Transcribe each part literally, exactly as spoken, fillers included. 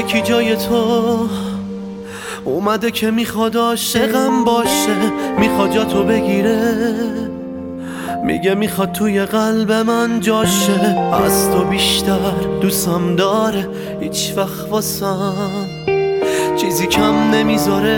یکی جای تو اومده که میخواد عاشقم باشه، میخواد جا تو بگیره، میگه میخواد توی قلب من جاشه. از تو بیشتر دوستم داره، هیچ وقت واسم چیزی کم نمیذاره.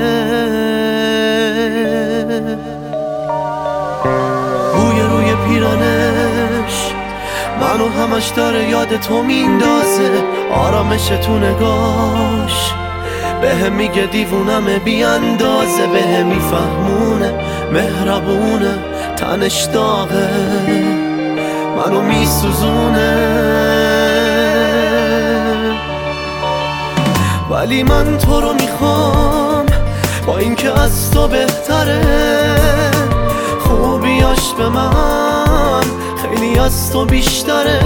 بوی روی پیرانش منو همش داره یاد تو میندازه، آرامش تو نگاش بهم میگه دیوونم بی اندازه، بهم میفهمونه مهربونه، تنش داغه منو میسوزونه. ولی من تو رو میخوام، با اینکه از تو بهتره، خوبیاش به من خیلی از تو بیشتره.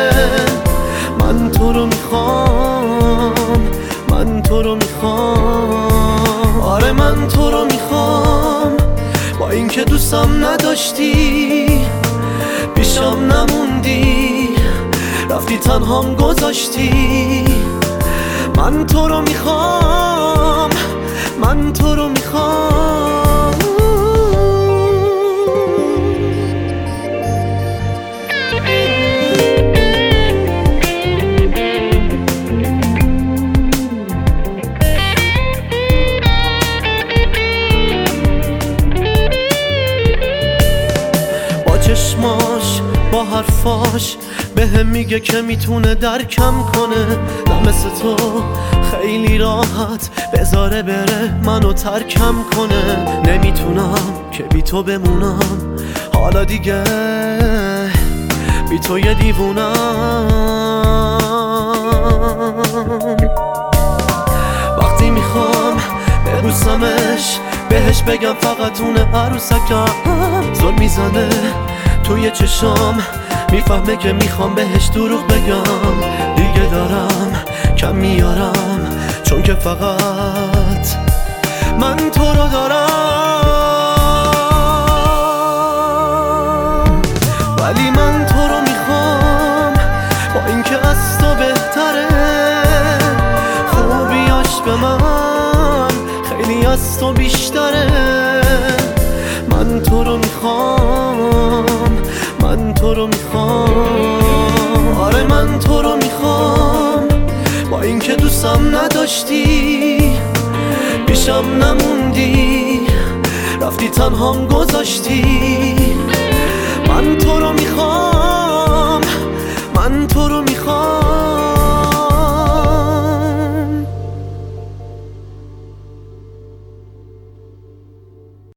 من تو رو میخوام، من تو رو میخوام، آره من تو رو میخوام. با اینکه دوستم نداشتی، پیشم نموندی، رفتی تنهام گذاشتی. من تو رو میخوام، من تو رو میخوام. با چشماش با حرفاش بهم میگه که میتونه درکم کنه، نه مثل تو خیلی راحت بذاره بره منو ترکم کنه. نمیتونم که بی تو بمونم، حالا دیگه بی تو یه دیوونم. وقتی میخوام ببوسمش، بهش بگم فقط اونه عروسکم، زل میزنه توی چشام، میفهمه که میخوام بهش دروغ بگم. دیگه دارم کم میارم، چون که فقط من تو رو دارم. ولی من تو رو میخوام، با اینکه از تو بهتره، خوبیاش به من خیلی از تو بیشتره. من تو رو میخوام، من تو رو میخوام، آره من تو رو میخوام. با اینکه دوستم نداشتی، پیشم نموندی، رفتی تنهام گذاشتی. من تو رو میخوام، من تو